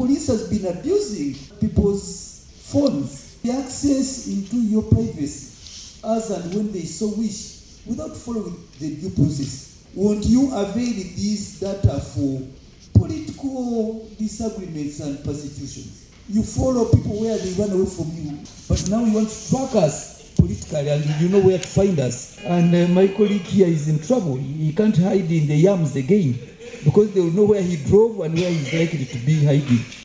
police has been abusing people's phones, the access into your privacy as and when they so wish, without following the due process. Won't you avail these data for political disagreements and persecutions? You follow people where they run away from you, but now you want to track us politically and you know where to find us. And my colleague here is in trouble. He can't hide in the yams again because they will know where he drove and where he's likely to be hiding.